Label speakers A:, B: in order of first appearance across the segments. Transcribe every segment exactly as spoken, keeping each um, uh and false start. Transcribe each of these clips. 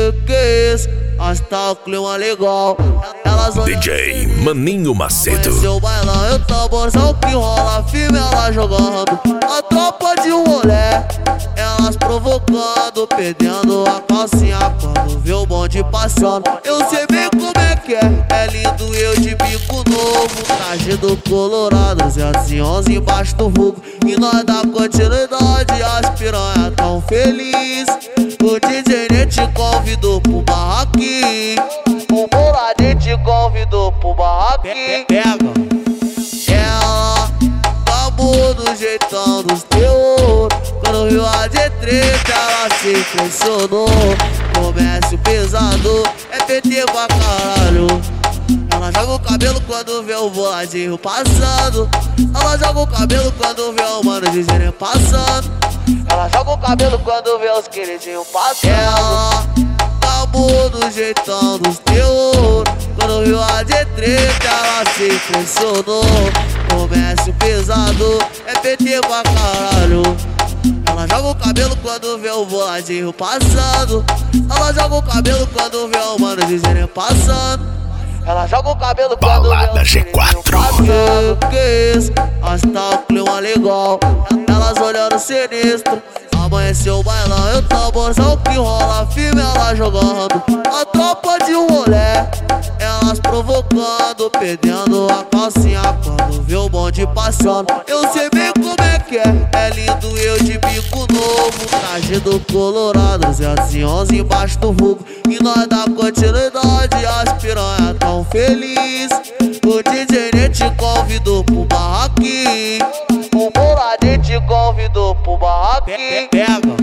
A: que isso? Mas tá o clima legal. Elas
B: D J Maninho Macedo.
A: Seu bailão e o tamborzão que rola, firme ela jogando. A tropa de um rolé, elas provocando, perdendo a calcinha quando vê o bonde passando. Eu sei bem como é que é, é lindo eu de bico novo, traje do Colorado, duzentos e onze embaixo do vulgo. E nós dá continuidade, as piranha tão feliz. O D J nem te convidou pro barraquinho, o Boladinho te convidou pro barraquinho. Pega ela, acabou do jeitão dos teus. Quando viu a de treta, ela se impressionou. Comércio pesado, é P T pra caralho. Ela joga o cabelo quando vê o Boladinho passando. Ela joga o cabelo quando vê o mano dizendo passando. Ela joga o cabelo quando vê os queridinhos passando. Ela acabou do jeitão dos teus. Quando viu a de treta, ela se impressionou. Comércio pesado, é P T pra caralho. Ela joga o cabelo quando vê o Boladinho passando. Ela joga o cabelo quando vê o mano dizendo passando. Ela joga o cabelo quando
B: Balada
A: vê o
B: G quatro.
A: passando. Que isso? Mas tá o clima legal. Elas olhando sinistro. Amanheceu o bailão e o tamborzão que rola, firme ela jogando. A tropa de um rolé, elas provocando, perdendo a calcinha quando vê o bonde passando. Eu sei bem como é que é, é lindo eu de bico novo, traje do Colorado, duzentos e onze embaixo do vulgo. E nós dá continuidade, as piranha tão feliz. O D J nem te convidou pro barraquinho, o Boladinho te convidou pro barraquinho. Pega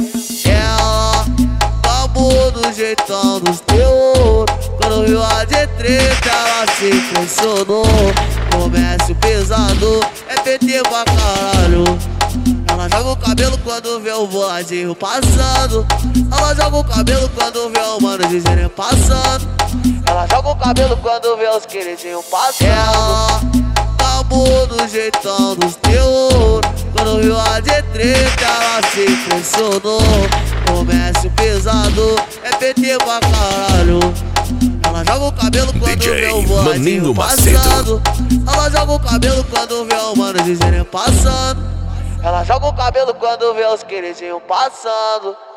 A: ela, acabou do jeitão dos teus. Quando viu a de treta, ela se impressionou. Comércio pesado, é P T pra caralho. Ela joga o cabelo quando vê o Boladinho passando. Ela joga o cabelo quando vê o mano dizendo passando. Ela joga o cabelo quando vê os queridinhos passando. Ela acabou do jeitão dos teus. Quando viu a de treta, ela se impressionou. Comércio pesado, é P T pra caralho. Ela joga o cabelo quando vê o Boladinho passando. Ela joga o cabelo quando vê o mano dizendo passando. Ela joga o cabelo quando vê os queridinhos passando.